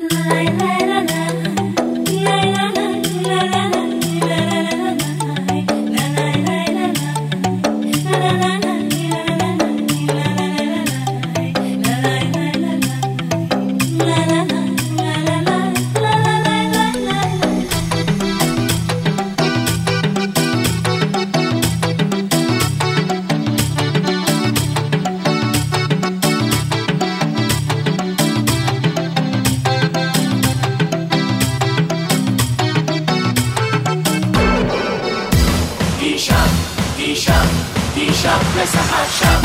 دیشب مثل هر شب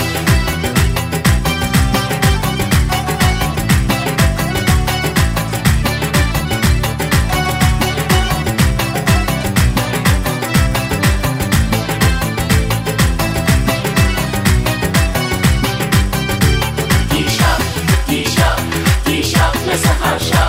دیشب مثل هر شب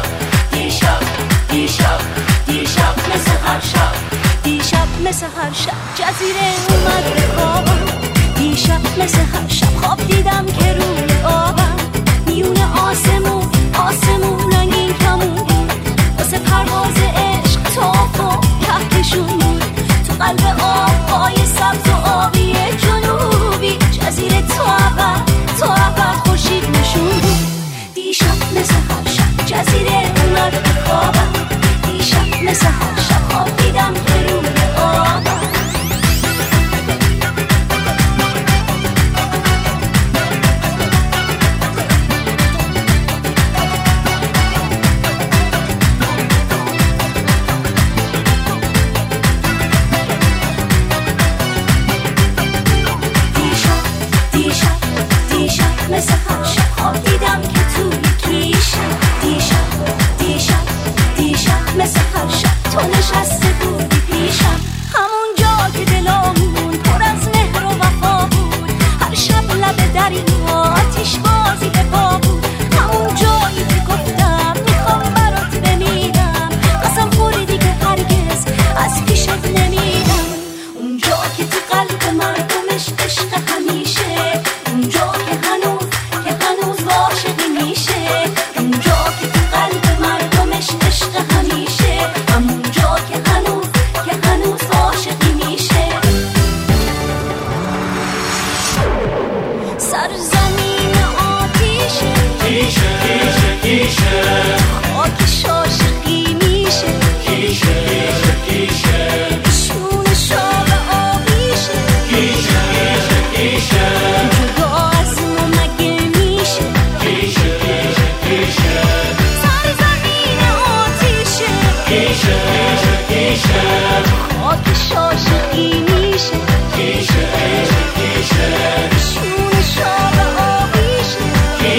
دیشب مثل هر شب دیشب مثل هر شب جزیره اومد به خوابم دیشب مثل هر شب خواب دیدم که روی آبم میون آسمون رنگین کمون بود واسه پرواز عشق تاف و کهکشون بود تو قلب آبهای سبز و آبی جنوبی جزیره تا ابد خورشید نشون بود دیشب مثل هر شب جزیره اومد به خوابم دیشب مثل هر شب خواب دیدم که روی آبم دیشب مثل هر شب خواب دیدم که توی کیشم دیشب مثل هر شب تو نشسته بودی پیشم همون جا که دلامون پر از مهر و وفا بود هر شب لب دریا آتیش بازی به پا بود همون جایی که گفتم میخوام برات بمیرم قسم خوردی که هرگز از پیشت نمیرم اونجا که تو قلب مردمش عشق همیشه اونجا که هنوز عاشقی میشه اونجا که تو قلب مردمش عشق همیشه همونجا که هنوز عاشقی میشه سرزمین آتیشه خاکش عاشقی میشه شون شاب آبیشه جدا از ما مگه میشه سرزمین آتیشه خاکش عاشقی میشه شون شاب آبیشه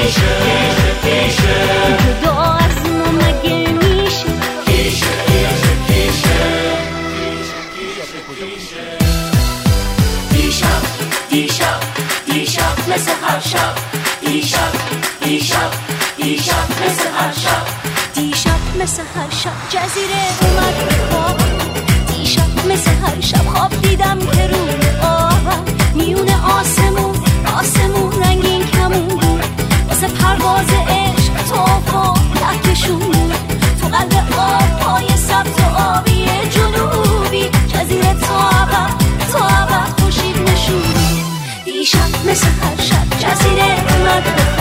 جدا از ما مگه میشه دیشب مثل هر شب دیشب مثل هر شب دیشب مثل هر شب جزیره اومد به خوابم دیشب مثل هر شب خواب دیدم که روی آبم میون آسمون رنگین کمون بود واسه پرواز عشق تاف و کهکشون بود تو قلب آبهای سبز و آبی جنوبی جزیره تا ابد خورشید نشون بود دیشب مثل هر شب جزیره اومد به